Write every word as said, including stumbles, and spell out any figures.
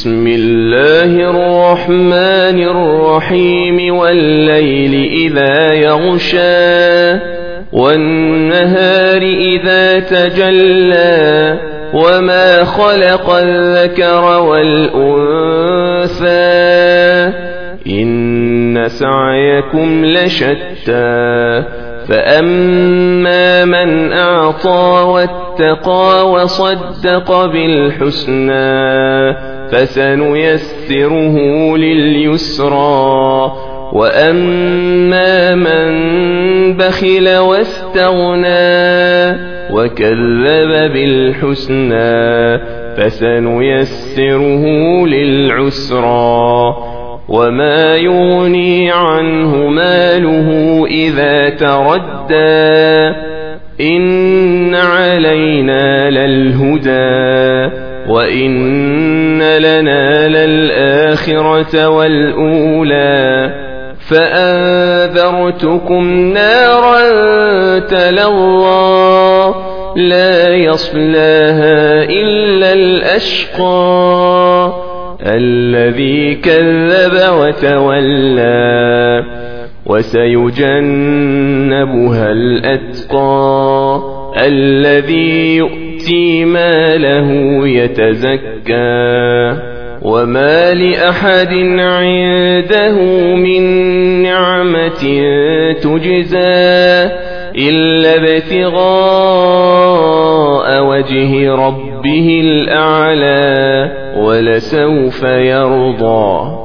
بسم الله الرحمن الرحيم والليل إذا يغشى والنهار إذا تجلى وما خلق الذكر والأنثى إن سعيكم لشتى فأما من أعطى واتقى وصدق بالحسنى فسنيسره لليسرى وأما من بخل واستغنى وكذب بالحسنى فسنيسره للعسرى وما يغني عنه ماله إذا تردى إن علينا للهدى وإن لنا للآخرة والأولى فأنذرتكم نارا تلظى لا يصلاها إلا الأشقى الذي كذب وتولى وسيجنبها الأتقى الذي يؤتي ماله يتزكى وما لأحد عنده من نعمة تجزى إلا ابتغاء وجه ربه الأعلى ولسوف يرضى.